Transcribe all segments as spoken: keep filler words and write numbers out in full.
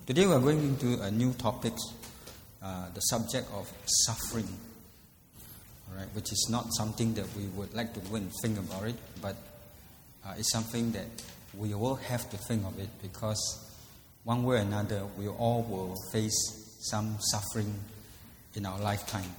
Today we are going into a new topic, uh, the subject of suffering, all right, which is not something that we would like to go and think about it, but uh, it's something that we will have to think of it, because one way or another we all will face some suffering in our lifetime.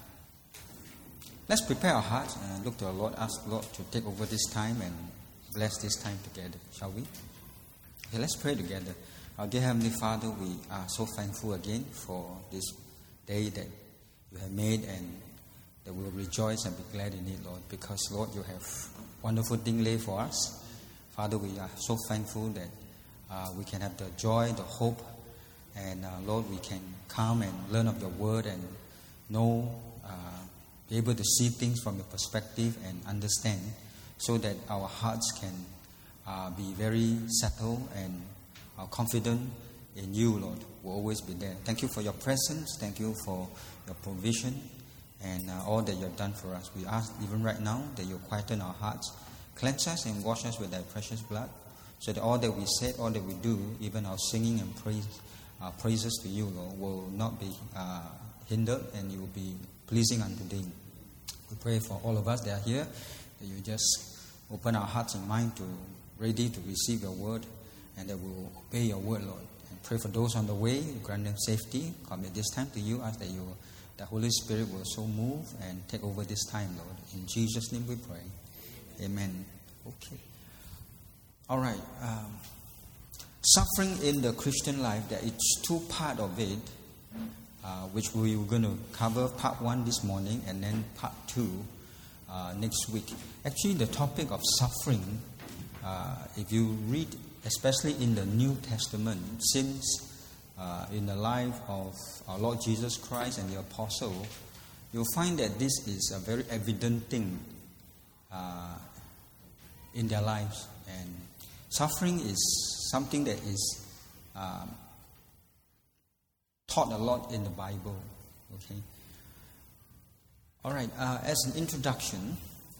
Let's prepare our hearts and look to our Lord, ask the Lord to take over this time and bless this time together, shall we? Okay, let's pray together. Our dear Heavenly Father, we are so thankful again for this day that you have made, and that we will rejoice and be glad in it, Lord, because, Lord, you have wonderful things laid for us. Father, we are so thankful that uh, we can have the joy, the hope, and, uh, Lord, we can come and learn of your word and know, uh, be able to see things from your perspective and understand, so that our hearts can uh, be very settled and are confident in you, Lord, will always be there. Thank you for your presence. Thank you for your provision and uh, all that you have done for us. We ask even right now that you quieten our hearts, cleanse us and wash us with thy precious blood, so that all that we said, all that we do, even our singing and praise, uh, praises to you, Lord, will not be uh, hindered, and you will be pleasing unto thee. We pray for all of us that are here, that you just open our hearts and mind to ready to receive your word, and that we will obey your word, Lord. And pray for those on the way, grant them safety. Commit this time to you, ask that you, the Holy Spirit will so move and take over this time, Lord. In Jesus' name we pray. Amen. Okay. All right. Um, suffering in the Christian life, there is two parts of it, uh, which we were going to cover part one this morning, and then part two uh, next week. Actually, the topic of suffering, uh, if you read especially in the New Testament, since uh, in the life of our Lord Jesus Christ and the Apostle, you'll find that this is a very evident thing uh, in their lives. And suffering is something that is um, taught a lot in the Bible. Okay. All right. Uh, as an introduction,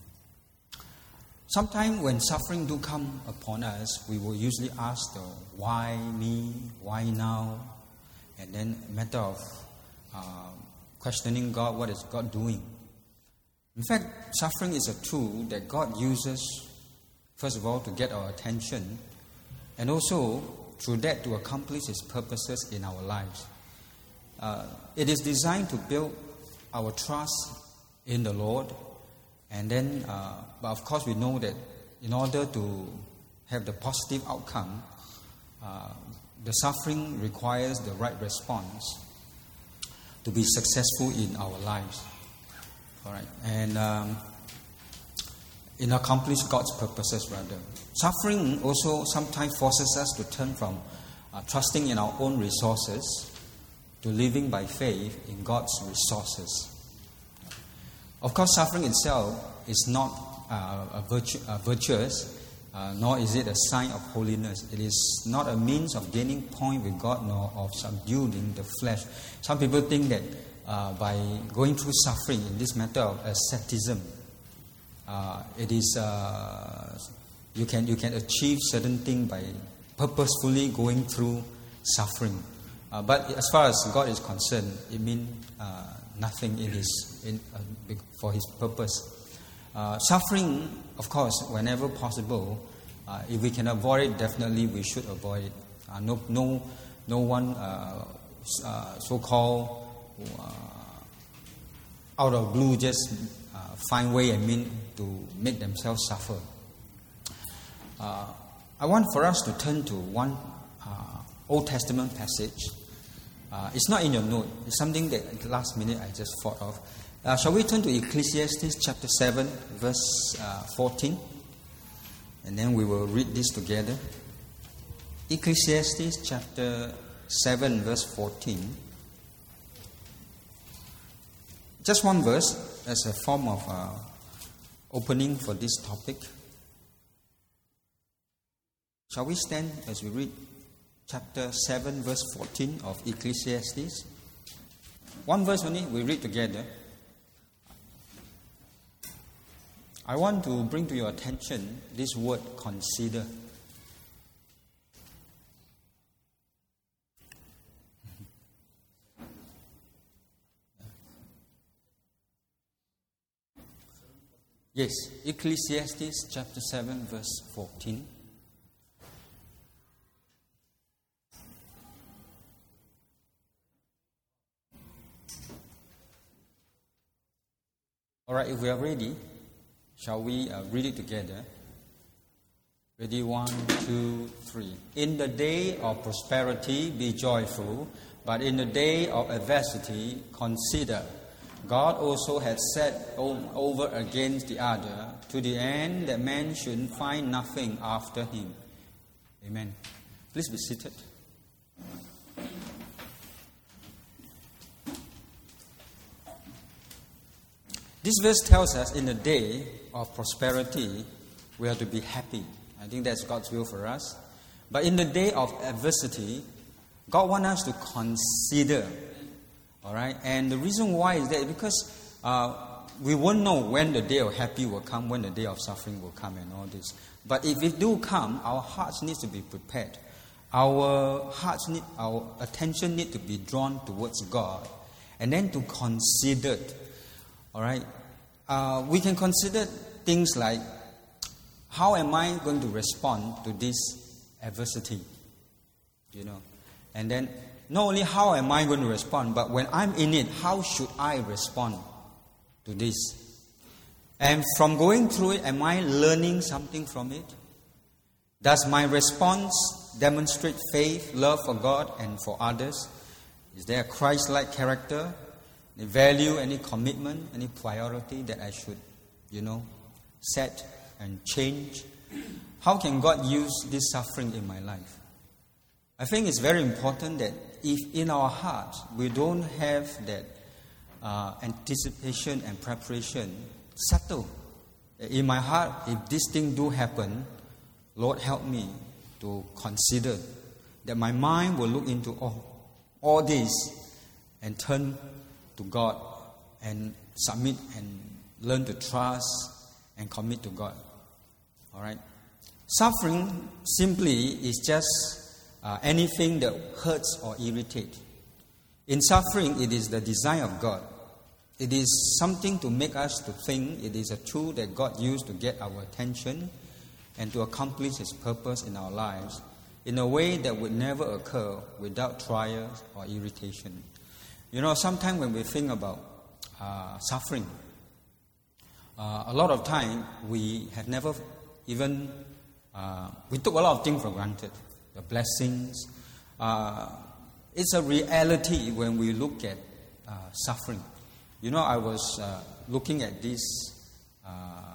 sometimes when suffering do come upon us, we will usually ask the why me, why now, and then a matter of uh, questioning God, what is God doing? In fact, suffering is a tool that God uses, first of all, to get our attention, and also through that to accomplish His purposes in our lives. Uh, it is designed to build our trust in the Lord. And then, uh, but of course, we know that in order to have the positive outcome, uh, the suffering requires the right response to be successful in our lives. All right, and um, in accomplish God's purposes, rather. Suffering also sometimes forces us to turn from uh, trusting in our own resources to living by faith in God's resources. Of course, suffering itself is not uh, a virtu- uh, virtuous, uh, nor is it a sign of holiness. It is not a means of gaining point with God, nor of subduing the flesh. Some people think that uh, by going through suffering in this matter of asceticism, uh, it is uh, you can you can achieve certain thing by purposefully going through suffering. Uh, but as far as God is concerned, it means uh, nothing in His in, uh, for His purpose. Uh, suffering, of course, whenever possible, uh, if we can avoid it, definitely we should avoid it. Uh, no, no, no one uh, uh, so-called uh, out of blue just uh, find way and mean to make themselves suffer. Uh, I want for us to turn to one uh, Old Testament passage. Uh, it's not in your note. It's something that at the last minute I just thought of. Uh, shall we turn to Ecclesiastes chapter seven, verse uh, fourteen? And then we will read this together. Ecclesiastes chapter seven, verse fourteen. Just one verse as a form of uh, opening for this topic. Shall we stand as we read chapter seven, verse fourteen of Ecclesiastes? One verse only, we read together. I want to bring to your attention this word, consider. Yes, Ecclesiastes chapter seven, verse fourteen. All right, if we are ready, shall we uh, read it together? Ready, one, two, three. In the day of prosperity, be joyful, but in the day of adversity, consider. God also had set over against the other, to the end that man should find nothing after him. Amen. Please be seated. This verse tells us in the day of prosperity, we are to be happy. I think that's God's will for us. But in the day of adversity, God wants us to consider. All right? And the reason why is that because uh, we won't know when the day of happy will come, when the day of suffering will come and all this. But if it do come, our hearts need to be prepared. Our hearts need, our attention need to be drawn towards God. And then to consider. All right? Uh, we can consider things like, how am I going to respond to this adversity? You know, and then not only how am I going to respond, but when I'm in it, how should I respond to this? And from going through it, am I learning something from it? Does my response demonstrate faith, love for God and for others? Is there a Christ-like character, any value, any commitment, any priority that I should, you know, set and change? How can God use this suffering in my life? I think it's very important that if in our heart we don't have that uh, anticipation and preparation settled, in my heart, if this thing do happen, Lord help me to consider that my mind will look into all, all this and turn to God and submit and learn to trust and commit to God. All right. Suffering simply is just uh, anything that hurts or irritates. In suffering, it is the design of God. It is something to make us to think. It is a tool that God used to get our attention and to accomplish His purpose in our lives in a way that would never occur without trials or irritation. You know, sometimes when we think about uh, suffering, uh, a lot of time we have never even, uh, we took a lot of things for granted. The blessings. Uh, it's a reality when we look at uh, suffering. You know, I was uh, looking at this uh,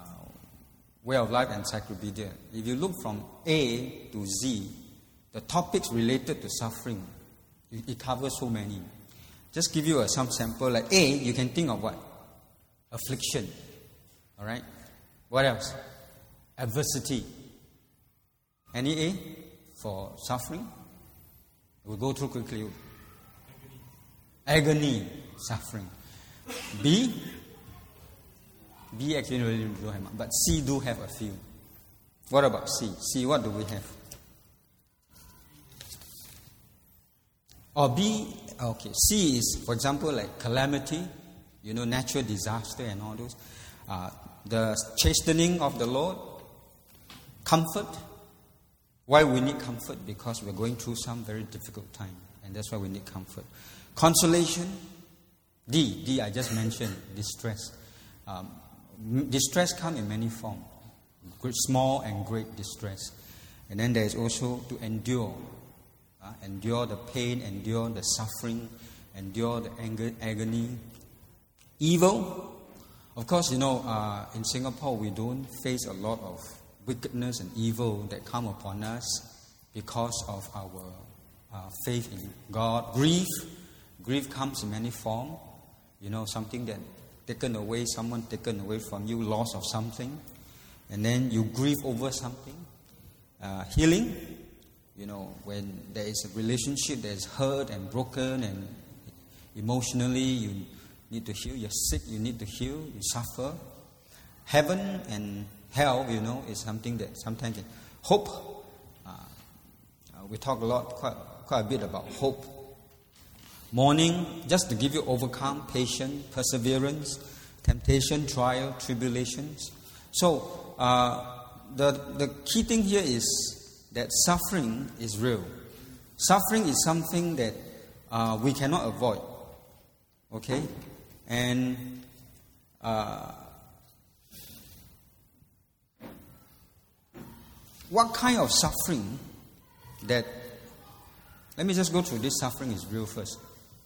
Way of Life Encyclopedia. If you look from A to Z, the topics related to suffering, it, it covers so many. Just give you a, some sample. Like A, you can think of what? Affliction. All right? What else? Adversity. Any A for suffering? We'll go through quickly. Agony. Agony, suffering. B, B actually really don't have much, but C do have a few. What about C? C, what do we have? Or B, okay, C is, for example, like calamity, you know, natural disaster and all those. Uh, the chastening of the Lord. Comfort. Why we need comfort? Because we're going through some very difficult time, and that's why we need comfort. Consolation. D, D I just mentioned, distress. Um, distress comes in many forms, small and great distress. And then there is also to endure. Uh, endure the pain, endure the suffering, endure the anger, agony. Evil. Of course, you know, uh, in Singapore we don't face a lot of wickedness and evil that come upon us because of our uh, faith in God. Grief. Grief comes in many forms. You know, something that taken away, someone taken away from you, loss of something. And then you grieve over something. Uh, healing. You know, when there is a relationship that is hurt and broken and emotionally you need to heal. You're sick, you need to heal, you suffer. Heaven and hell, you know, is something that sometimes... Hope. Uh, uh, we talk a lot, quite, quite a bit about hope. Mourning, just to give you overcome, patience, perseverance, temptation, trial, tribulations. So, uh, the, the key thing here is that suffering is real. Suffering is something that uh, we cannot avoid. Okay? And uh, what kind of suffering that, let me just go through this suffering is real first.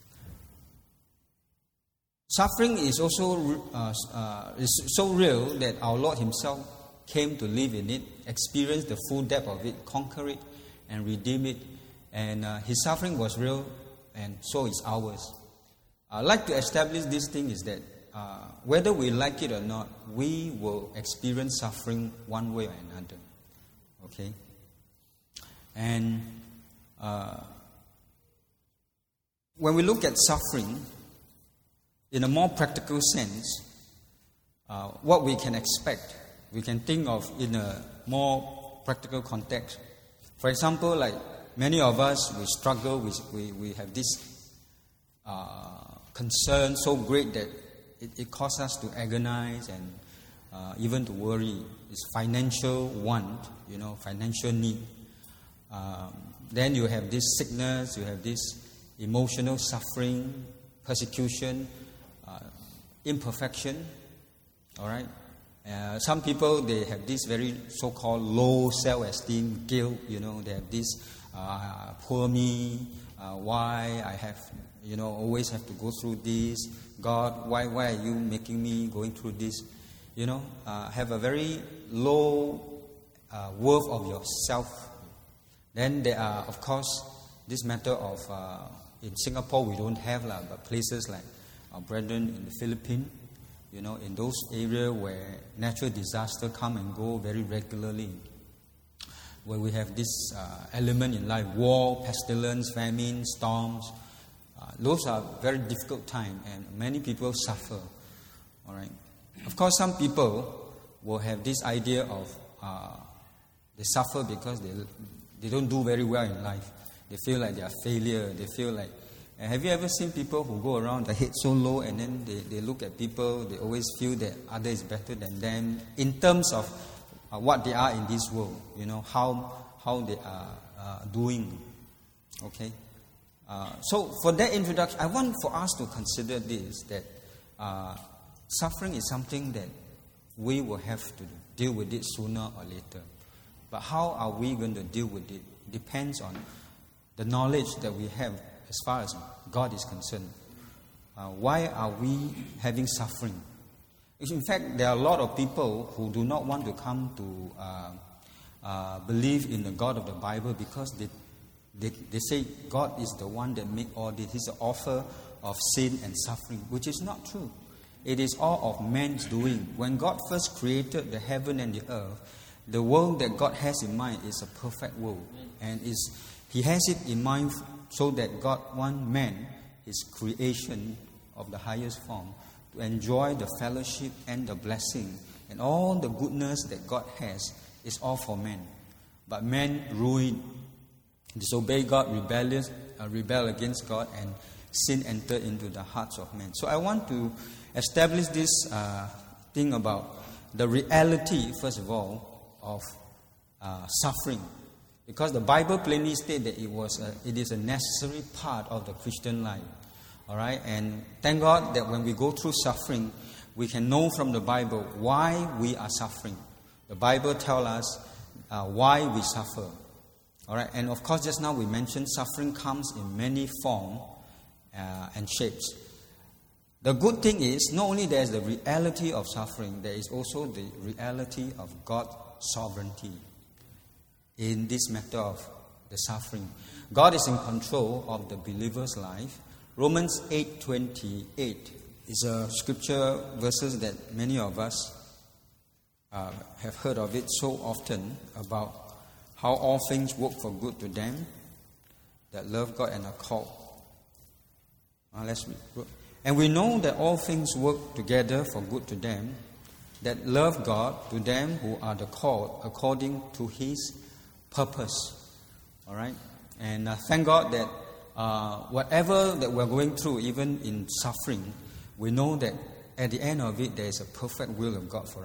Suffering is also uh, uh, is so real that our Lord Himself came to live in it, experience the full depth of it, conquer it, and redeem it. And uh, His suffering was real, and so is ours. I'd like to establish this thing is that uh, whether we like it or not, we will experience suffering one way or another. Okay? And uh, when we look at suffering, in a more practical sense, uh, what we can expect, we can think of in a more practical context. For example, like many of us, we struggle, with, we, we have this uh, concern so great that it, it causes us to agonize and uh, even to worry. It's financial want, you know, financial need. Um, then you have this sickness, you have this emotional suffering, persecution, uh, imperfection. All right. Uh, some people, they have this very so-called low self-esteem, guilt. You know, they have this uh, poor me. Uh, why I have, you know, always have to go through this. God, why why are you making me going through this? You know, uh, have a very low uh, worth of yourself. Then there are, of course, this matter of uh, in Singapore we don't have lah, but places like our brethren in the Philippines, you know, in those areas where natural disaster come and go very regularly, where we have this uh, element in life, war, pestilence, famine, storms. Uh, those are very difficult times, and many people suffer. All right. Of course, some people will have this idea of uh, they suffer because they they don't do very well in life. They feel like they are failure. They feel like. Uh, have you ever seen people who go around their head so low, and then they, they look at people? They always feel that other is better than them in terms of uh, what they are in this world. You know how how they are uh, doing. Okay. Uh, so for that introduction, I want for us to consider this, that uh, suffering is something that we will have to deal with it sooner or later. But how are we going to deal with it? Depends on the knowledge that we have as far as God is concerned. Uh, why are we having suffering? In fact, there are a lot of people who do not want to come to uh, uh, believe in the God of the Bible because they They, they say God is the one that made all this. He's the author of sin and suffering, which is not true. It is all of man's doing. When God first created the heaven and the earth, the world that God has in mind is a perfect world. And is He has it in mind so that God wants man, His creation of the highest form, to enjoy the fellowship and the blessing. And all the goodness that God has is all for man. But man ruined, disobey God, rebellious, uh, rebel against God, and sin entered into the hearts of men. So I want to establish this uh, thing about the reality, first of all, of uh, suffering, because the Bible plainly states that it was a, it is a necessary part of the Christian life. All right, and thank God that when we go through suffering, we can know from the Bible why we are suffering. The Bible tells us uh, why we suffer. All right, and of course, just now we mentioned suffering comes in many forms uh, and shapes. The good thing is, not only there is the reality of suffering, there is also the reality of God's sovereignty in this matter of the suffering. God is in control of the believer's life. Romans eight twenty-eight is a scripture verses that many of us uh, have heard of it so often, about how all things work for good to them that love God and are called. Uh, let's read. And we know that all things work together for good to them that love God, to them who are the called according to His purpose. All right? And uh, thank God that uh, whatever that we're going through, even in suffering, we know that at the end of it, there is a perfect will of God for us.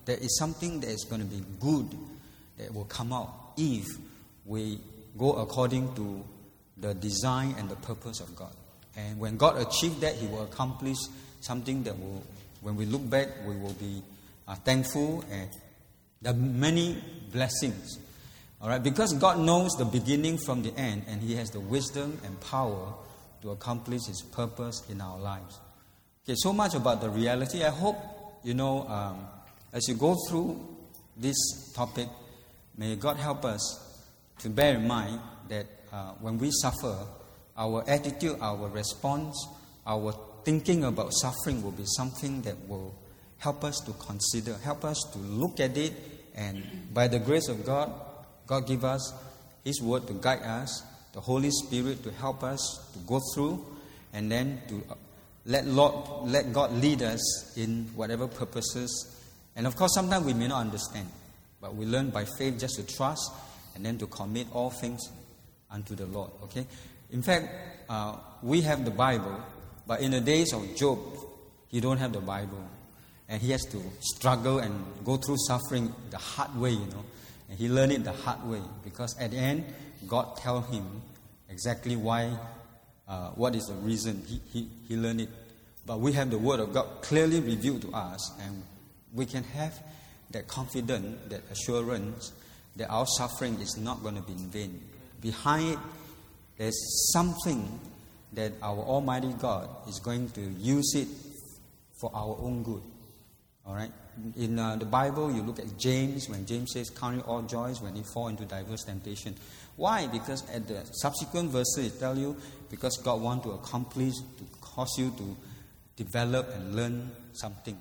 there is something that is going to be good that will come out if we go according to the design and the purpose of God. And when God achieves that, He will accomplish something that will, when we look back, we will be uh, thankful, and there are many blessings. All right, because God knows the beginning from the end, and He has the wisdom and power to accomplish His purpose in our lives. Okay, so much about the reality. I hope, you know, um, as you go through this topic, may God help us to bear in mind that uh, when we suffer, our attitude, our response, our thinking about suffering will be something that will help us to consider, help us to look at it, and by the grace of God, God give us His word to guide us, the Holy Spirit to help us to go through, and then to let Lord, let God lead us in whatever purposes. And of course, sometimes we may not understand, but we learn by faith just to trust and then to commit all things unto the Lord. Okay. In fact, uh, we have the Bible, but in the days of Job, he don't have the Bible, and he has to struggle and go through suffering the hard way, you know. And he learned it the hard way, because at the end, God tell him exactly why, uh, what is the reason he, he, he learned it. But we have the Word of God clearly revealed to us, and we can have that confidence, that assurance that our suffering is not going to be in vain. Behind it, there's something that our Almighty God is going to use it for our own good. All right? In uh, the Bible, you look at James, when James says, count it all joys when you fall into diverse temptation. Why? Because at the subsequent verses, it tells you, because God wants to accomplish, to cause you to develop and learn something.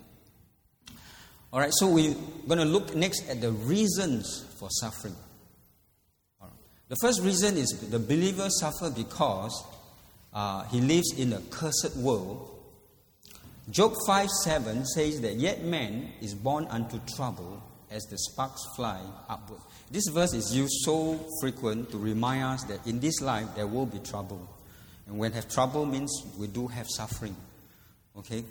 All right, so we're going to look next at the reasons for suffering. All right. The first reason is the believer suffers because uh, he lives in a cursed world. Job five seven says that, yet man is born unto trouble as the sparks fly upward. This verse is used so frequent to remind us that in this life there will be trouble. And when have trouble means we do have suffering. Okay?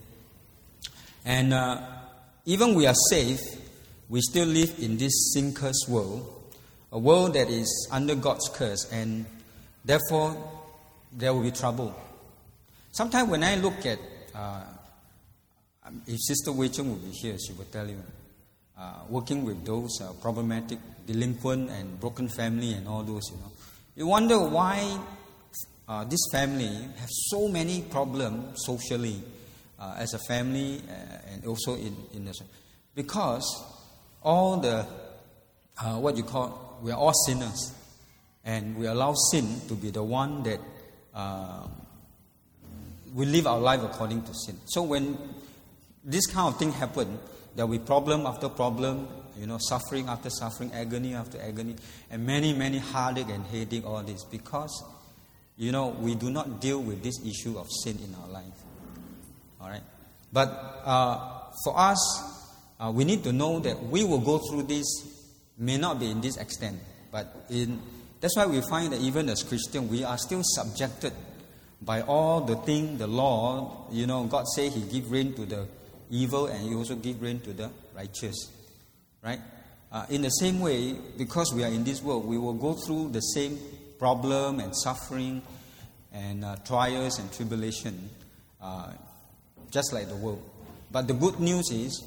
And uh, even we are safe, we still live in this sin-cursed world, a world that is under God's curse, and therefore there will be trouble. Sometimes when I look at, uh, if Sister Wei Chung would be here, she would tell you, uh, working with those uh, problematic, delinquent and broken family and all those, you know, you wonder why uh, this family have so many problems socially. Uh, as a family, uh, and also in, in the, because all the, uh, what you call, we are all sinners, and we allow sin to be the one that uh, we live our life according to sin. So when this kind of thing happen, there will be problem after problem, you know, suffering after suffering, agony after agony, and many, many heartache and headache, all this, because, you know, we do not deal with this issue of sin in our life. All right, but uh, for us, uh, we need to know that we will go through this. May not be in this extent, but in that's why we find that even as Christians, we are still subjected by all the thing, the law. You know, God say He give rain to the evil, and He also give rain to the righteous. Right? Uh, in the same way, because we are in this world, we will go through the same problem and suffering and uh, trials and tribulation. Uh, Just like the world. But the good news is,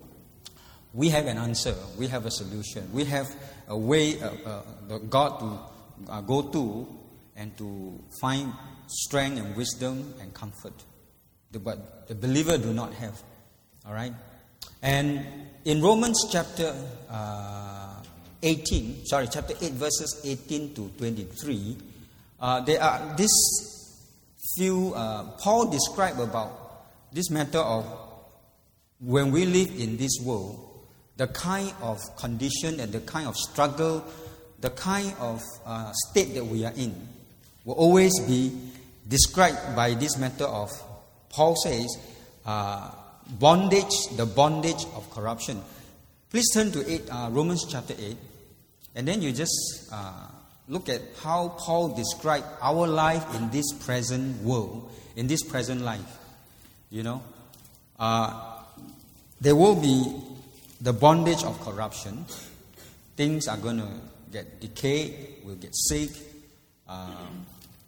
we have an answer. We have a solution. We have a way, uh, uh, God to uh, go to and to find strength and wisdom and comfort. The, but the believer do not have. All right? And in Romans chapter uh, eighteen, sorry, chapter eight, verses eighteen to twenty-three, uh, there are this few, uh, Paul described about this matter of when we live in this world, the kind of condition and the kind of struggle, the kind of uh, state that we are in, will always be described by this matter of, Paul says, uh, bondage, the bondage of corruption. Please turn to eight, uh, Romans chapter eight, and then you just uh, look at how Paul described our life in this present world, in this present life. You know, uh, there will be the bondage of corruption. Things are going to get decayed, will get sick. Um,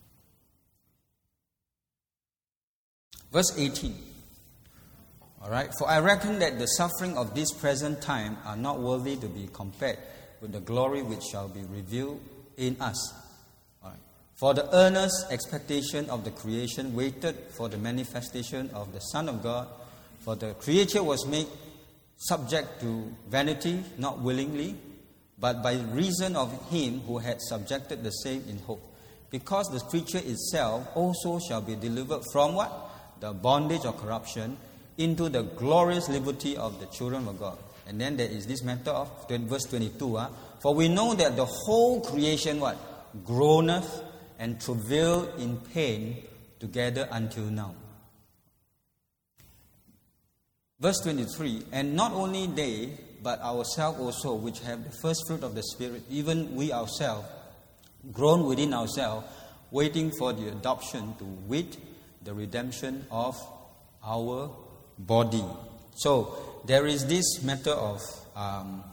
verse eighteen. All right. For I reckon that the suffering of this present time are not worthy to be compared with the glory which shall be revealed in us. All right. For the earnest expectation of the creation waited for the manifestation of the Son of God. For the creature was made subject to vanity, not willingly, but by reason of him who had subjected the same in hope. Because the creature itself also shall be delivered from what? The bondage of corruption into the glorious liberty of the children of God. And then there is this matter of verse twenty-two. Huh? For we know that the whole creation what? Groaneth and travail in pain together until now. Verse twenty-three, and not only they, but ourselves also, which have the first fruit of the Spirit, even we ourselves, groan within ourselves, waiting for the adoption to wit, the redemption of our body. So, there is this matter of, um,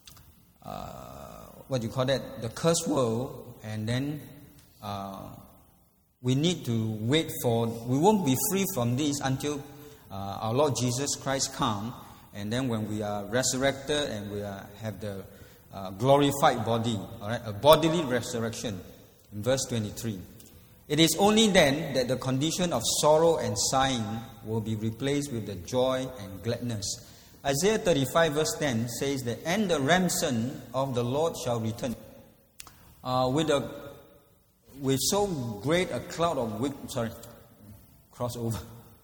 uh, what do you call that, the cursed world, and then uh, we need to wait for, we won't be free from this until Uh, our Lord Jesus Christ come, and then when we are resurrected and we are, have the uh, glorified body, all right, a bodily resurrection. In verse twenty-three, it is only then that the condition of sorrow and sighing will be replaced with the joy and gladness. Isaiah thirty-five verse ten says that, and the ransom of the Lord shall return uh, with a with so great a cloud of wick. Sorry, crossover.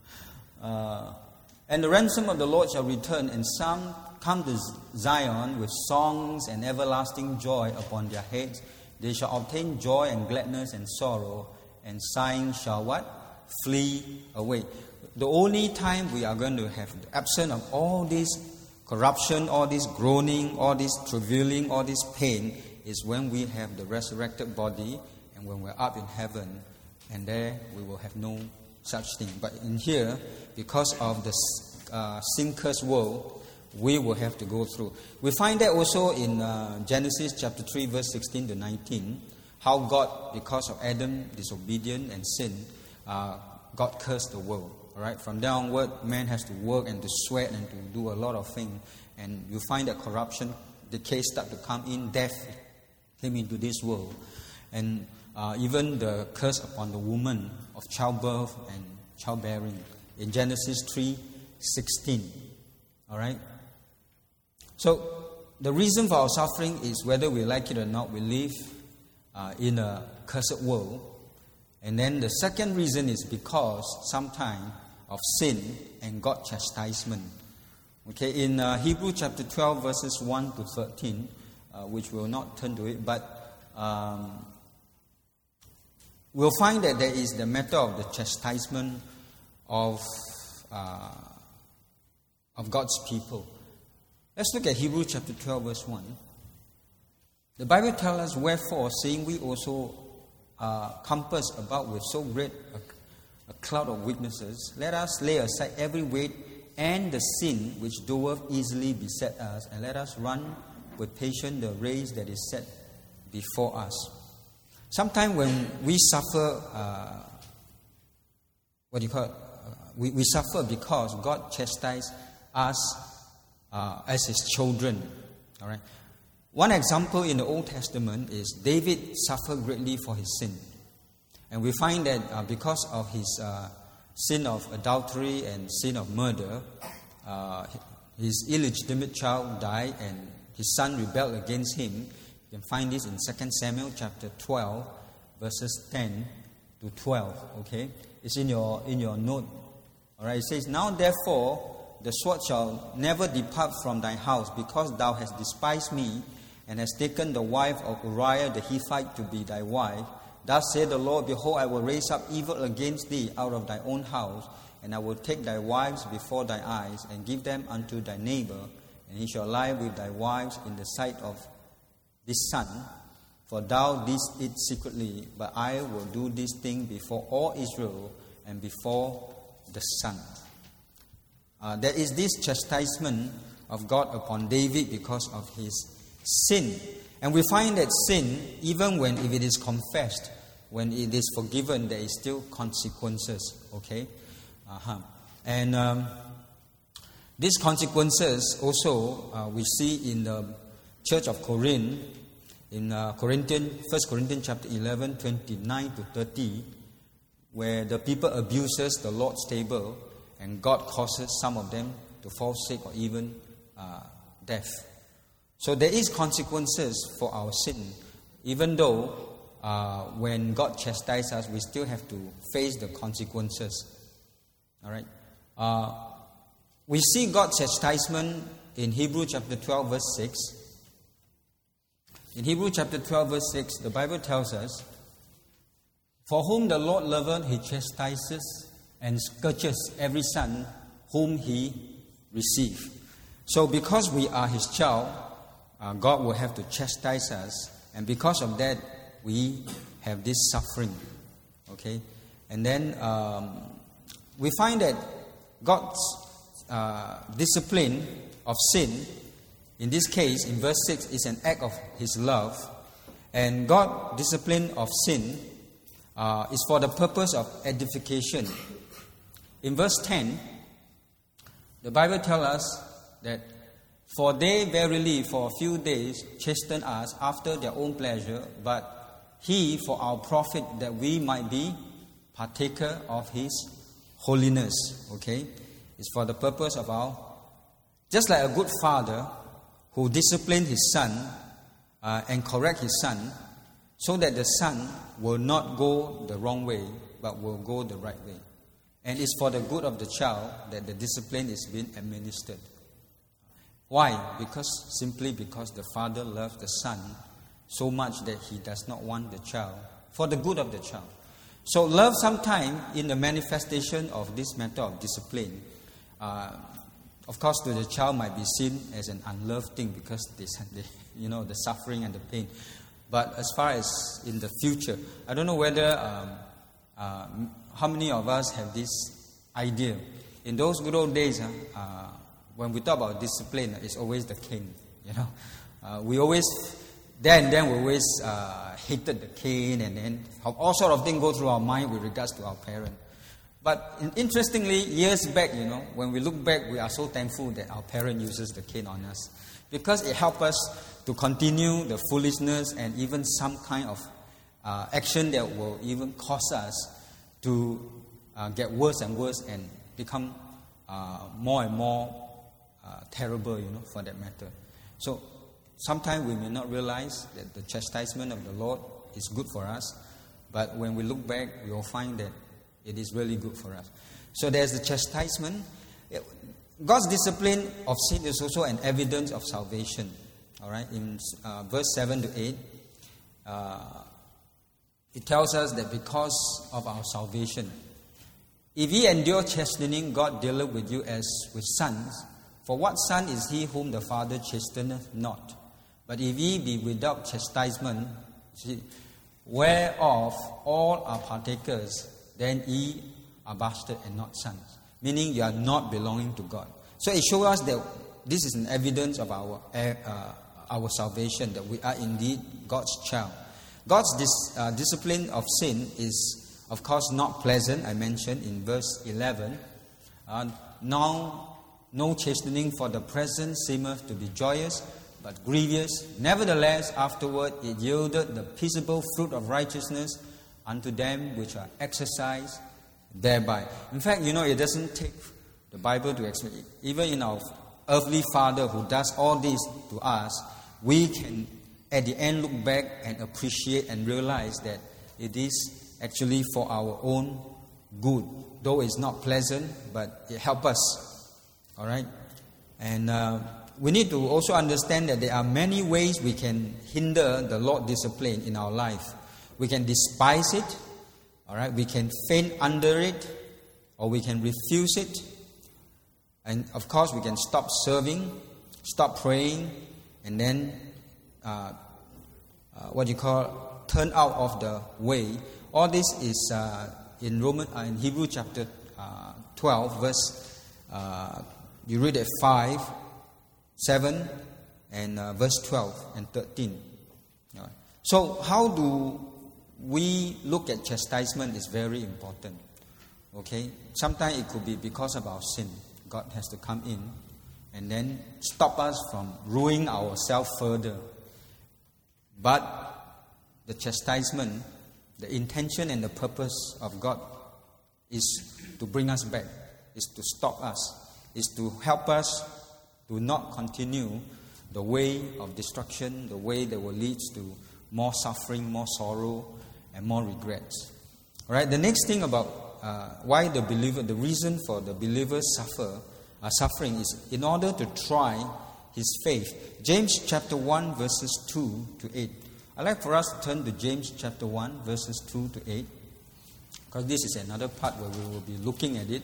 Uh, and the ransom of the Lord shall return, and some come to Zion with songs and everlasting joy upon their heads. They shall obtain joy and gladness and sorrow, and sighing shall what? Flee away. The only time we are going to have the absence of all this corruption, all this groaning, all this travailing, all this pain is when we have the resurrected body and when we're up in heaven, and there we will have no such thing. But in here, because of the uh, sin-cursed world, we will have to go through. We find that also in uh, Genesis chapter three, verse sixteen to nineteen, how God, because of Adam, disobedience and sin, uh, God cursed the world. All right, from there onward, man has to work and to sweat and to do a lot of things, and you find that corruption, decay start to come in, death came into this world, and uh, even the curse upon the woman of childbirth and childbearing in Genesis three sixteen. All right. So the reason for our suffering is, whether we like it or not, we live uh, in a cursed world. And then the second reason is because sometime of sin and God chastisement. Okay, in uh, Hebrews chapter twelve verses one to thirteen, uh, which we will not turn to it, but um, we'll find that there is the matter of the chastisement of uh, of God's people. Let's look at Hebrews chapter twelve verse one. The Bible tells us, wherefore, seeing we also are compassed about with so great a, a cloud of witnesses, let us lay aside every weight and the sin which doeth easily beset us, and let us run with patience the race that is set before us. Sometimes when we suffer, uh, what do you call it? Uh, we, we suffer because God chastises us uh, as His children. All right. One example in the Old Testament is David suffered greatly for his sin. And we find that uh, because of his uh, sin of adultery and sin of murder, uh, his illegitimate child died and his son rebelled against him. You can find this in Second Samuel chapter twelve, verses ten to twelve. Okay, it's in your in your note. All right, it says, "Now therefore the sword shall never depart from thy house, because thou hast despised me, and hast taken the wife of Uriah the Hittite to be thy wife. Thus saith the Lord, behold, I will raise up evil against thee out of thy own house, and I will take thy wives before thy eyes, and give them unto thy neighbor, and he shall lie with thy wives in the sight of this son. For thou didst it secretly, but I will do this thing before all Israel and before the sun." Uh, there is this chastisement of God upon David because of his sin. And we find that sin, even when if it is confessed, when it is forgiven, there is still consequences. Okay? Uh-huh. And um, these consequences also uh, we see in the Church of Corinth, in uh, Corinthians, First Corinthians chapter eleven, twenty-nine to thirty, where the people abuses the Lord's table, and God causes some of them to fall sick or even uh, death. So there is consequences for our sin, even though uh, when God chastises us, we still have to face the consequences. All right. Uh, we see God's chastisement in Hebrews chapter twelve, verse six. In Hebrews chapter twelve, verse six, the Bible tells us, "For whom the Lord loveth, he chastises and scourges every son whom he receives." So because we are his child, uh, God will have to chastise us. And because of that, we have this suffering. Okay? And then um, we find that God's uh, discipline of sin, in this case, in verse six, is an act of his love. And God's discipline of sin uh, is for the purpose of edification. In verse ten, the Bible tells us that, "For they verily for a few days chasten us after their own pleasure, but he for our profit, that we might be partaker of his holiness." Okay? It's for the purpose of our... Just like a good father who disciplined his son uh, and correct his son, so that the son will not go the wrong way, but will go the right way. And it's for the good of the child that the discipline is being administered. Why? Because simply because the father loves the son so much that he does not want the child, for the good of the child. So love sometimes in the manifestation of this matter of discipline, uh, of course to the child might be seen as an unloved thing because they, they, you know, the suffering and the pain. But as far as in the future, I don't know whether um, uh, how many of us have this idea. In those good old days, uh, uh, when we talk about discipline, it's always the cane. You know, uh, we always then then we always uh, hated the cane, and then all sort of things go through our mind with regards to our parent. But interestingly, years back, you know, when we look back, we are so thankful that our parent uses the cane on us, because it helps us to continue the foolishness and even some kind of uh, action that will even cause us to uh, get worse and worse and become uh, more and more uh, terrible, you know, for that matter. So sometimes we may not realize that the chastisement of the Lord is good for us, but when we look back, we will find that it is really good for us. So there's the chastisement. God's discipline of sin is also an evidence of salvation. All right, in uh, verse seven to eight, uh, it tells us that because of our salvation, if ye endure chastening, God dealeth with you as with sons. For what son is he whom the Father chasteneth not? But if ye be without chastisement, see, whereof all are partakers, then ye are bastards and not sons. Meaning you are not belonging to God. So it shows us that this is an evidence of our uh, our salvation, that we are indeed God's child. God's dis, uh, discipline of sin is, of course, not pleasant. I mentioned in verse eleven. Uh, now, no chastening for the present seemeth to be joyous, but grievous. Nevertheless, afterward it yielded the peaceable fruit of righteousness unto them which are exercised thereby. In fact, you know, it doesn't take the Bible to explain. Even in our earthly Father who does all this to us, we can at the end look back and appreciate and realize that it is actually for our own good. Though it's not pleasant, but it helps us. All right? And uh, we need to also understand that there are many ways we can hinder the Lord's discipline in our life. We can despise it. All right? We can faint under it, or we can refuse it. And of course, we can stop serving, stop praying, and then uh, uh, what you call turn out of the way. All this is uh, in Roman, uh, in Hebrew chapter uh, twelve, verse. Uh, you read at five. seven and uh, verse twelve and thirteen. Right. So how do we look at chastisement is very important. Okay? Sometimes it could be because of our sin. God has to come in and then stop us from ruining ourselves further. But the chastisement, the intention and the purpose of God is to bring us back, is to stop us, is to help us to not continue the way of destruction, the way that will lead to more suffering, more sorrow, and more regrets. All right. The next thing about uh, why the believer, the reason for the believers suffer, uh, suffering is in order to try his faith. James chapter one verses two to eight. I'd like for us to turn to James chapter one verses two to eight, because this is another part where we will be looking at it.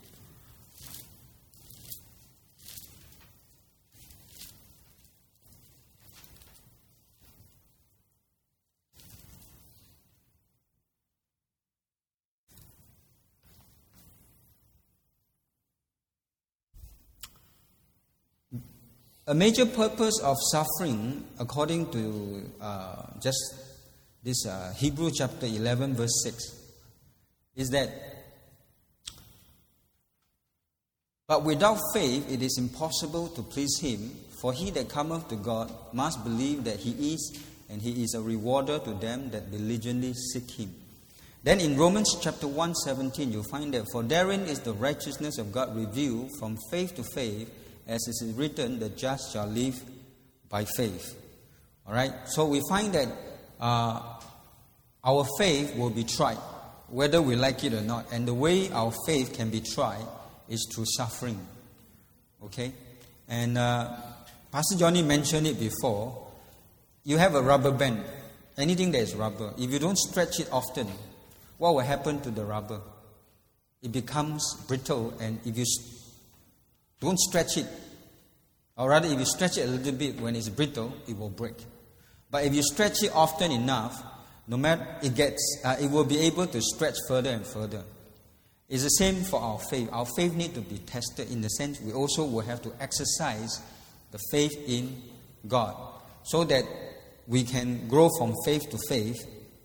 A major purpose of suffering, according to uh, just this uh, Hebrew chapter eleven verse six, is that, but without faith it is impossible to please him, for he that cometh to God must believe that he is, and he is a rewarder to them that diligently seek him. Then in Romans chapter one seventeen, you find that, for therein is the righteousness of God revealed from faith to faith, as it is written, the just shall live by faith. All right? So we find that uh, our faith will be tried, whether we like it or not. And the way our faith can be tried is through suffering. Okay? And uh, Pastor Johnny mentioned it before. You have a rubber band. Anything that is rubber. If you don't stretch it often, what will happen to the rubber? It becomes brittle, and if you don't stretch it, or rather if you stretch it a little bit, when it's brittle, it will break. But if you stretch it often enough, no matter it gets, uh, it will be able to stretch further and further. It's the same for our faith. Our faith needs to be tested in the sense we also will have to exercise the faith in God, so that we can grow from faith to faith.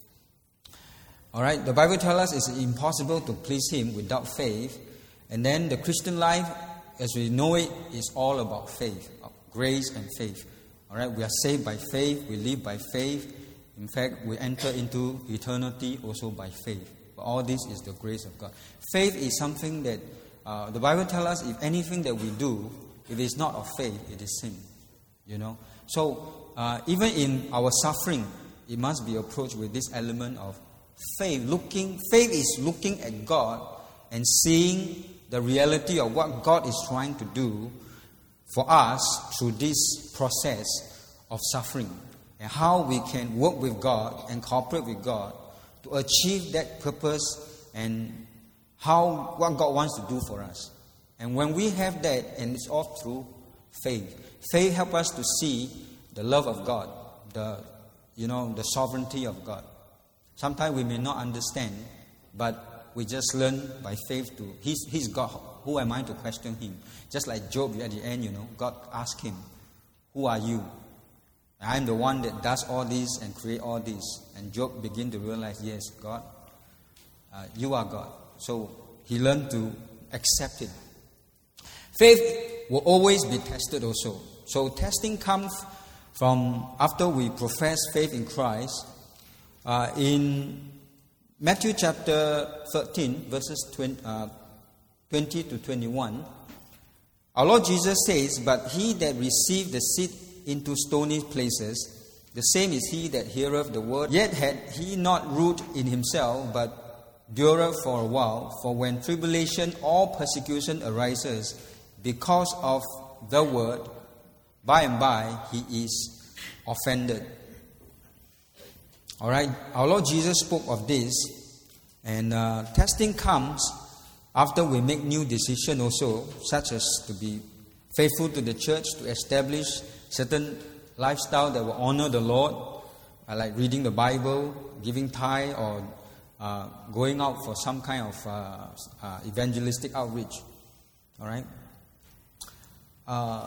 All right, the Bible tells us it's impossible to please Him without faith, and then the Christian life, as we know it, is all about faith, grace and faith. All right, we are saved by faith, we live by faith. In fact, we enter into eternity also by faith. But all this is the grace of God. Faith is something that uh, the Bible tells us, if anything that we do, if it is not of faith, it is sin. You know, so uh, even in our suffering, it must be approached with this element of faith. Looking, faith is looking at God and seeing the reality of what God is trying to do for us through this process of suffering, and how we can work with God and cooperate with God to achieve that purpose, and how what God wants to do for us. And when we have that, and it's all through faith, faith helps us to see the love of God, the you know the sovereignty of God. Sometimes we may not understand, but we just learn by faith to, he's, he's God. Who am I to question Him? Just like Job at the end, you know, God asked him, who are you? I'm the one that does all this and create all this. And Job began to realize, yes, God, uh, you are God. So he learned to accept it. Faith will always be tested also. So testing comes from after we profess faith in Christ. Uh, in Matthew chapter thirteen, verses twenty to twenty-one, our Lord Jesus says, but he that received the seed into stony places, the same is he that heareth the word, yet had he not root in himself, but dureth for a while. For when tribulation or persecution arises because of the word, by and by he is offended. All right, our Lord Jesus spoke of this, and uh, testing comes after we make new decisions also, such as to be faithful to the church, to establish certain lifestyle that will honor the Lord, uh, like reading the Bible, giving tithe, or uh, going out for some kind of uh, uh, evangelistic outreach. All right. Uh,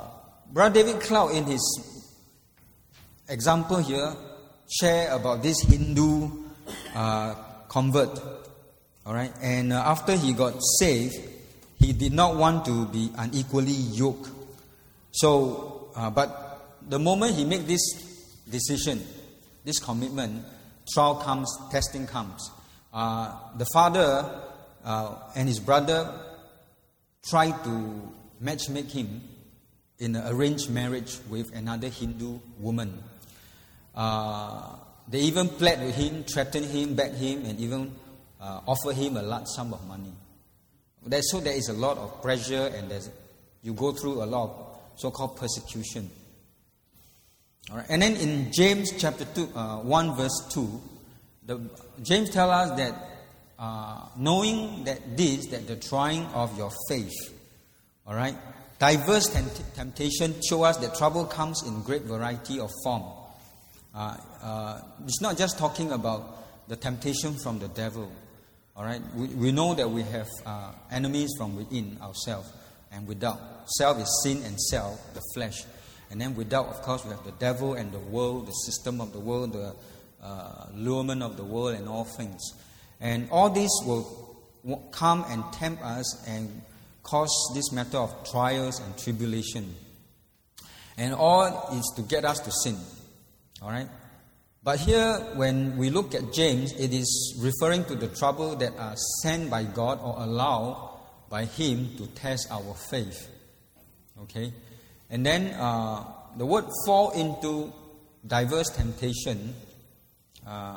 Brother David Cloud, in his example here, share about this Hindu uh, convert. All right, and uh, after he got saved, he did not want to be unequally yoked. So, uh, but the moment he made this decision, this commitment, trial comes, testing comes. Uh, the father uh, and his brother tried to matchmake him in an arranged marriage with another Hindu woman. Uh, they even pled with him, threatened him, begged him, and even uh, offered him a large sum of money. That, so there is a lot of pressure, and there's, you go through a lot of so-called persecution. All right. And then in James chapter two, uh, one verse two, the, James tells us that uh, knowing that this, that the trying of your faith, all right, diverse tempt- temptation show us that trouble comes in great variety of form. Uh, uh, it's not just talking about the temptation from the devil. All right, we, we know that we have uh, enemies from within ourselves and without. Self is sin and self, the flesh. And then without, of course, we have the devil and the world, the system of the world, the uh, allurement of the world and all things. And all this will, will come and tempt us and cause this matter of trials and tribulation. And all is to get us to sin. All right? But here, when we look at James, it is referring to the trouble that are sent by God or allowed by Him to test our faith. Okay? And then uh, the word fall into diverse temptation. Uh,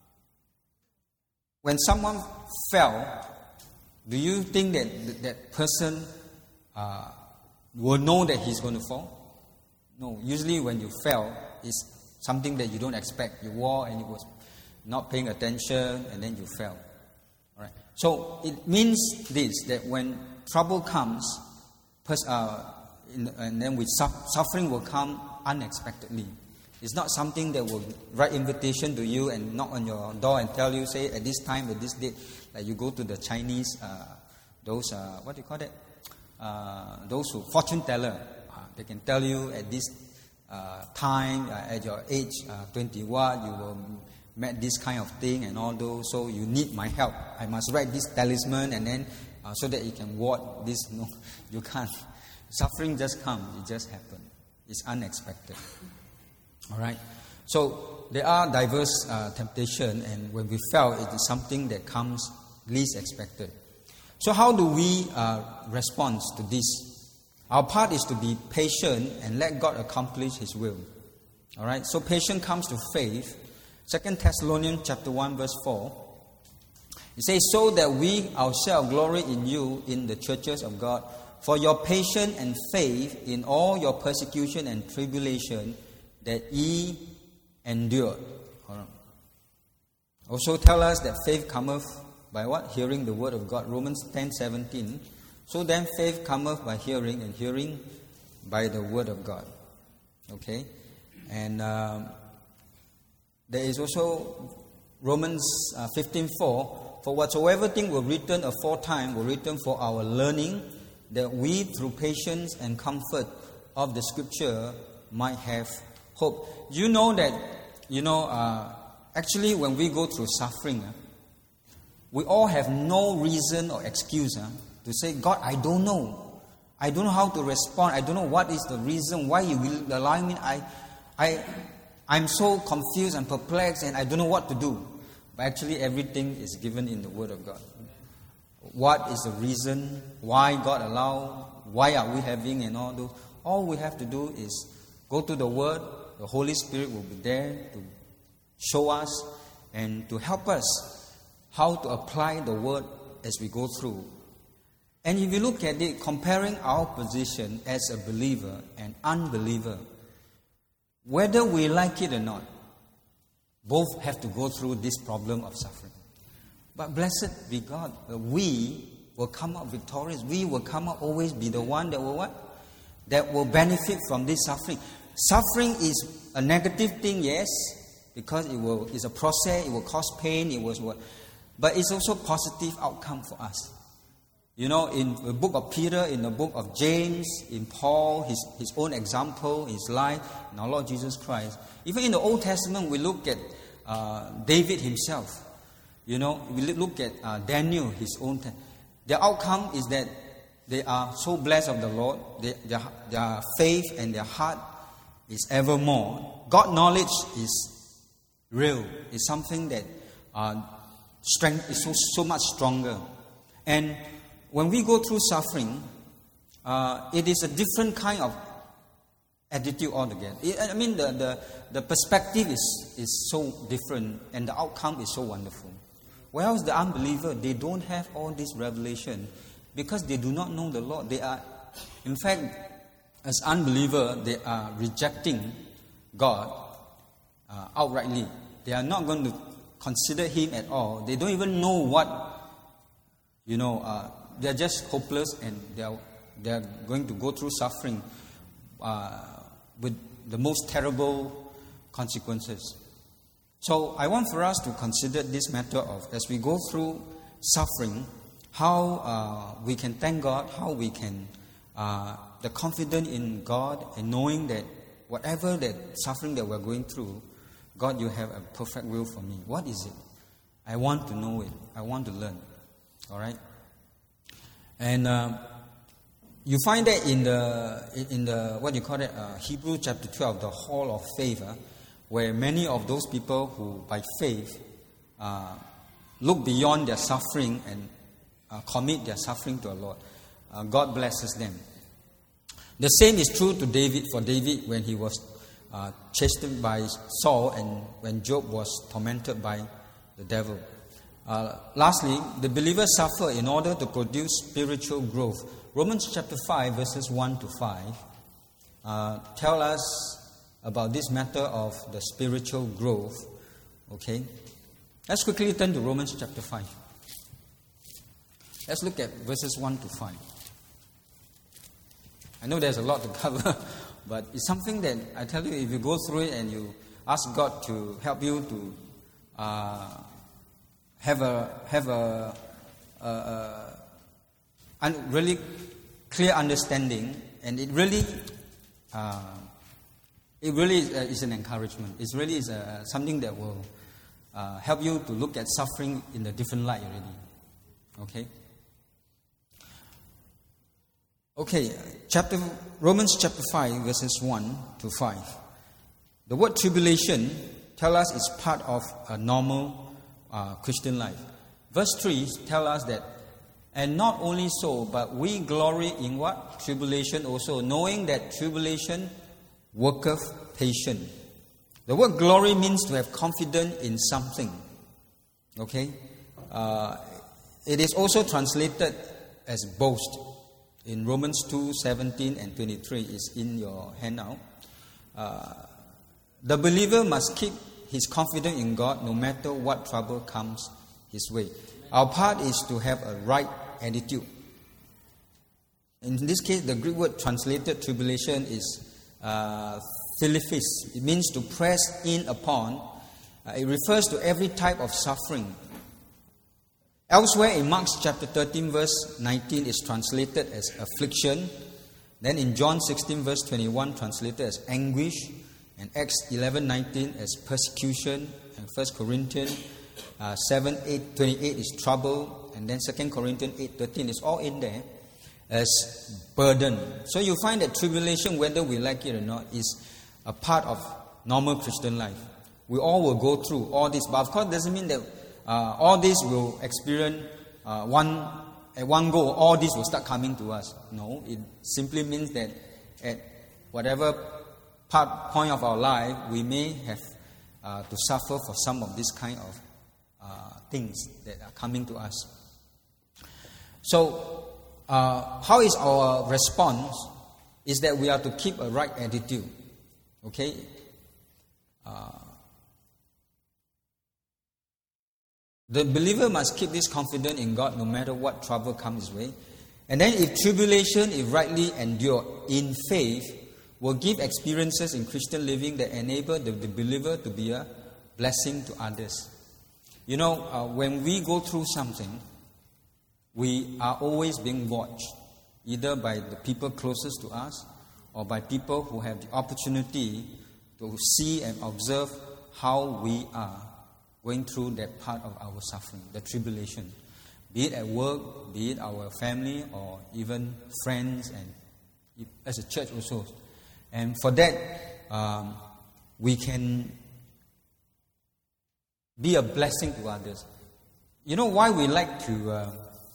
when someone fell, do you think that th- that person uh, will know that he's going to fall? No. Usually when you fell, it's something that you don't expect. You walk and you was not paying attention, and then you fell. All right. So it means this, that when trouble comes, pers- uh, in, and then with su- suffering will come unexpectedly. It's not something that will write invitation to you and knock on your door and tell you, say, at this time, at this date, like you go to the Chinese, uh, those, uh, what do you call that? Uh, those who, fortune teller, uh, they can tell you at this uh, time, uh, at your age, uh, twenty-one, you will met this kind of thing and all those, so you need my help. I must write this talisman and then, uh, so that you can ward this. No, you can't. Suffering just comes, it just happens. It's unexpected. All right. So there are diverse uh, temptation, and when we fell, it is something that comes least expected. So how do we uh, respond to this? Our part is to be patient and let God accomplish His will. All right. So patience comes to faith. Second Thessalonians chapter one verse four. It says, so that we ourselves glory in you in the churches of God, for your patience and faith in all your persecution and tribulation that ye endured. Also tell us that faith cometh by what? Hearing the word of God. Romans ten seventeen. So then faith cometh by hearing, and hearing by the word of God. Okay? And um, there is also Romans uh, fifteen four. For whatsoever thing were written aforetime were written for our learning, that we through patience and comfort of the Scripture might have hope. You know that, you know, uh, actually when we go through suffering, uh, we all have no reason or excuse uh, to say, God, I don't know. I don't know how to respond. I don't know what is the reason why you will allow me. I, I, I'm so confused and perplexed and I don't know what to do. But actually everything is given in the Word of God. What is the reason why God allowed, why are we having and all those. All we have to do is go to the Word. The Holy Spirit will be there to show us and to help us how to apply the Word as we go through. And if you look at it, comparing our position as a believer and unbeliever, whether we like it or not, both have to go through this problem of suffering. But blessed be God, we will come out victorious. We will come out always be the one that will what? That will benefit from this suffering. Suffering is a negative thing, yes, because it will it's a process, it will cause pain, it was what, but it's also positive outcome for us. You know, in the book of Peter, in the book of James, in Paul, his, his own example, his life, and our Lord Jesus Christ. Even in the Old Testament, we look at uh, David himself. You know, we look at uh, Daniel, his own. Te- their outcome is that they are so blessed of the Lord. They, their, their faith and their heart is evermore. God knowledge is real. It's something that uh, strength is so, so much stronger. And when we go through suffering, uh, it is a different kind of attitude altogether. I mean, the, the, the perspective is, is so different, and the outcome is so wonderful. Whereas the unbeliever, they don't have all this revelation because they do not know the Lord. They are, in fact, as unbeliever, they are rejecting God uh, outrightly. They are not going to consider Him at all. They don't even know what, you know, uh, they are just hopeless, and they are, they are going to go through suffering uh, with the most terrible consequences. So I want for us to consider this matter of, as we go through suffering, how uh, we can thank God, how we can, uh, the confidence in God, and knowing that whatever that suffering that we're going through, God, you have a perfect will for me. What is it? I want to know it. I want to learn. All right? And uh, you find that in the, in the what do you call it, uh, Hebrews chapter twelve, the hall of faith, uh, where many of those people who, by faith, uh, look beyond their suffering and uh, commit their suffering to the Lord. Uh, God blesses them. The same is true to David, for David when he was uh, chastened by Saul and when Job was tormented by the devil. Uh, lastly, the believers suffer in order to produce spiritual growth. Romans chapter five, verses one to five, uh, tell us about this matter of the spiritual growth. Okay? Let's quickly turn to Romans chapter five. Let's look at verses one to five. I know there's a lot to cover, but it's something that I tell you, if you go through it and you ask God to help you to uh, have a have a, a, a un, really clear understanding, and it really uh, it really is, uh, is an encouragement. It really is uh, something that will uh, help you to look at suffering in a different light already. Okay. Okay, chapter Romans chapter five, verses one to five. The word tribulation tell us is part of a normal uh, Christian life. Verse three tell us that, and not only so, but we glory in what? Tribulation also, knowing that tribulation worketh patience. The word glory means to have confidence in something. Okay? Uh, it is also translated as boast. In Romans two, seventeen and twenty-three is in your handout. Uh, the believer must keep his confidence in God no matter what trouble comes his way. Our part is to have a right attitude. In this case, the Greek word translated tribulation is uh, philiphis. It means to press in upon. Uh, it refers to every type of suffering. Elsewhere in Mark chapter thirteen, verse nineteen is translated as affliction. Then in John sixteen, verse twenty-one, translated as anguish. And Acts eleven, nineteen as persecution. And First Corinthians uh, seven, eight, twenty-eight is trouble. And then Second Corinthians eight, thirteen is all in there as burden. So you find that tribulation, whether we like it or not, is a part of normal Christian life. We all will go through all this. But of course, it doesn't mean that Uh, all this will experience uh, one at one go. All this will start coming to us. No, it simply means that at whatever part point of our life, we may have uh, to suffer for some of this kind of uh, things that are coming to us. So, uh, how is our response? Is that we are to keep a right attitude. Okay. Uh, The believer must keep this confidence in God no matter what trouble comes his way. And then if tribulation, if rightly endured in faith, will give experiences in Christian living that enable the, the believer to be a blessing to others. You know, uh, when we go through something, we are always being watched, either by the people closest to us or by people who have the opportunity to see and observe how we are going through that part of our suffering, the tribulation. Be it at work, be it our family, or even friends, and as a church also. And for that, um, we can be a blessing to others. You know why we like to, uh,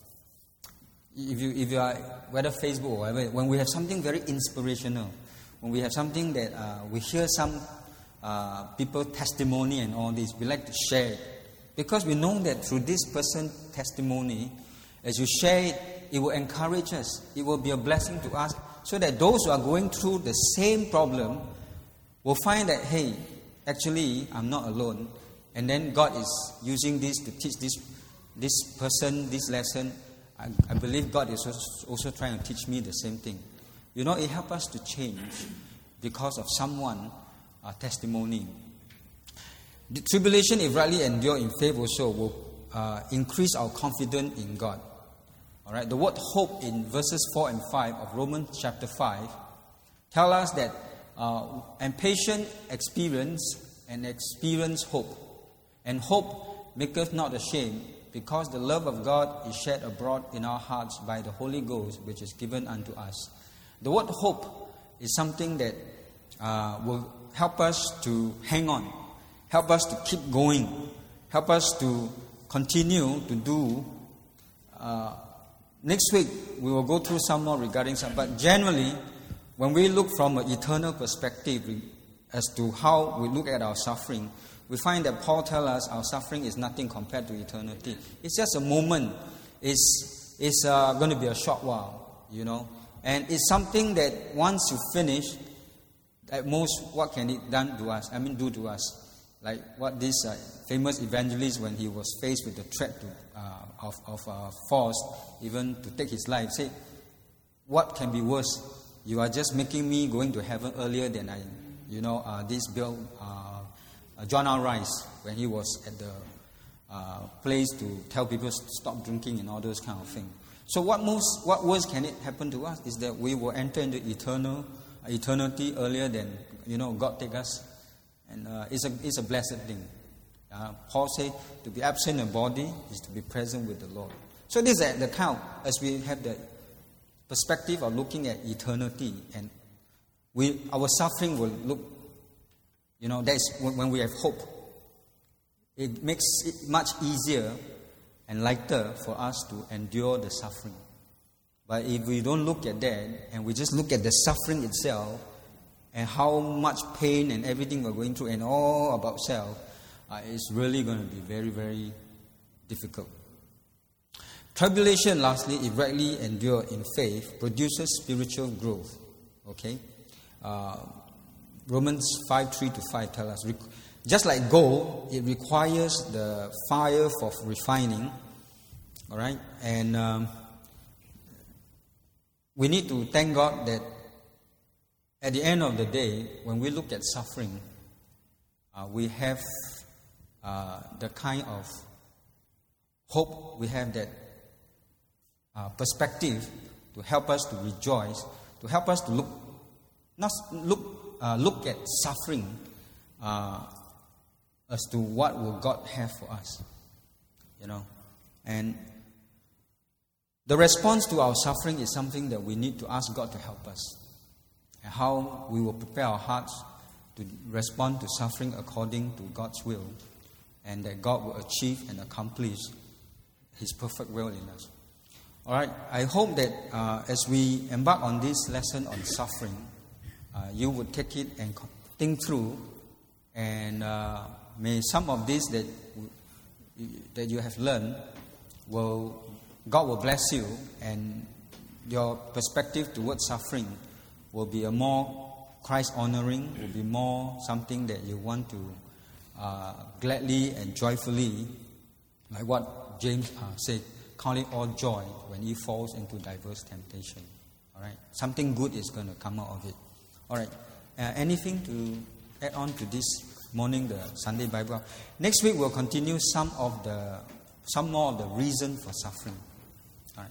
if you if you are, whether Facebook or whatever, when we have something very inspirational, when we have something that uh, we hear some uh, people testimony and all this, we like to share it. Because we know that through this person's testimony, as you share it, it will encourage us. It will be a blessing to us, so that those who are going through the same problem will find that, hey, actually, I'm not alone. And then God is using this to teach this this person this lesson. I, I believe God is also, also trying to teach me the same thing. You know, it helps us to change because of someone's uh, testimony. The tribulation, if rightly endured in faith, also will uh, increase our confidence in God. All right. The word hope in verses four and five of Romans chapter five tell us that uh, and patient experience and experience hope, and hope maketh not ashamed, because the love of God is shed abroad in our hearts by the Holy Ghost, which is given unto us. The word hope is something that uh, will help us to hang on, help us to keep going, help us to continue to do. Uh, next week, we will go through some more regarding some, but generally, when we look from an eternal perspective as to how we look at our suffering, we find that Paul tells us our suffering is nothing compared to eternity. It's just a moment. It's, it's uh, going to be a short while, you know. And it's something that once you finish, at most, what can it done to us? I mean, do to us. Like what this uh, famous evangelist, when he was faced with the threat to, uh, of, of uh, force, even to take his life, said, what can be worse? You are just making me going to heaven earlier than I, you know, uh, this Bill, uh, uh, John R. Rice, when he was at the uh, place to tell people to stop drinking and all those kind of things. So what most, what worse can it happen to us is that we will enter into eternal uh, eternity earlier than, you know, God take us, and uh, it's a it's a blessed thing. Uh, Paul said to be absent in body is to be present with the Lord. So this is the count as we have the perspective of looking at eternity, and we our suffering will look, you know, that's when, when we have hope. It makes it much easier and lighter for us to endure the suffering. But if we don't look at that, and we just look at the suffering itself, and how much pain and everything we're going through, and all about self, uh, it's really going to be very, very difficult. Tribulation, lastly, if rightly endured in faith, produces spiritual growth. Okay? Uh, Romans five, three to five tell us, just like gold, it requires the fire for refining. All right? And um, we need to thank God that at the end of the day, when we look at suffering, uh, we have uh, the kind of hope, we have that uh, perspective to help us to rejoice, to help us to look, not look, uh, look at suffering uh, as to what will God have for us, you know. And the response to our suffering is something that we need to ask God to help us, and how we will prepare our hearts to respond to suffering according to God's will, and that God will achieve and accomplish His perfect will in us. All right, I hope that uh, as we embark on this lesson on suffering, uh, you would take it and think through, and uh, may some of this that that you have learned will God will bless you, and your perspective towards suffering will be a more Christ-honoring, will be more something that you want to uh, gladly and joyfully, like what James uh, said, count it all joy when he falls into diverse temptation. All right, something good is going to come out of it. All right, uh, anything to add on to this morning, the Sunday Bible? Next week we'll continue some of the, some more of the reason for suffering. Uh,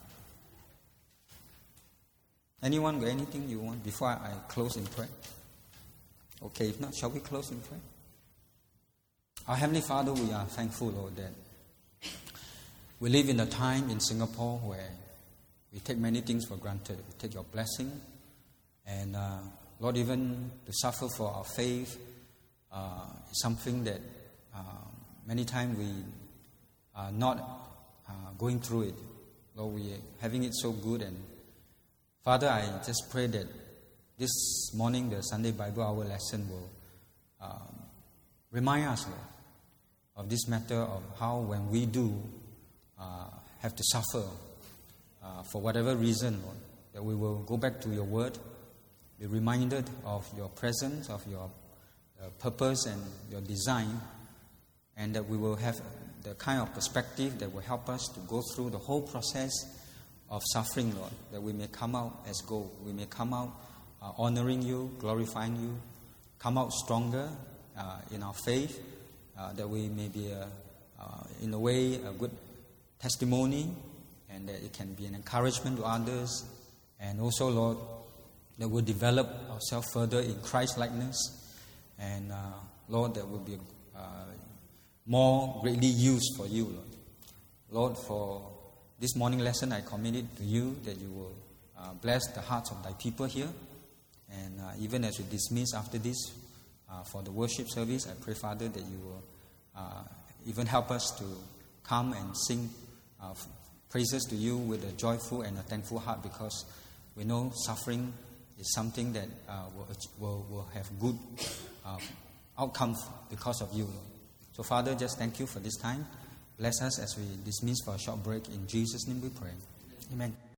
Anyone got anything you want before I close in prayer? Okay, if not, shall we close in prayer? Our Heavenly Father, we are thankful, Lord, that we live in a time in Singapore where we take many things for granted. We take your blessing. And, uh, Lord, even to suffer for our faith uh, is something that uh, many times we are not uh, going through it. Lord, we are having it so good. And, Father, I just pray that this morning, the Sunday Bible Hour lesson will um, remind us, Lord, of this matter of how when we do uh, have to suffer uh, for whatever reason, Lord, that we will go back to your word, be reminded of your presence, of your uh, purpose and your design, and that we will have the kind of perspective that will help us to go through the whole process of suffering, Lord, that we may come out as gold. We may come out uh, honoring you, glorifying you, come out stronger uh, in our faith, uh, that we may be, a, uh, in a way, a good testimony, and that it can be an encouragement to others. And also, Lord, that we'll develop ourselves further in Christ-likeness. And, uh, Lord, that will be uh, more greatly used for you, Lord. Lord, for this morning lesson, I commit it to you, that you will uh, bless the hearts of thy people here. And uh, even as we dismiss after this uh, for the worship service, I pray, Father, that you will uh, even help us to come and sing uh, praises to you with a joyful and a thankful heart, because we know suffering is something that uh, will, will, will have good uh, outcomes because of you, Lord. So, Father, just thank you for this time. Bless us as we dismiss for a short break. In Jesus' name we pray. Amen.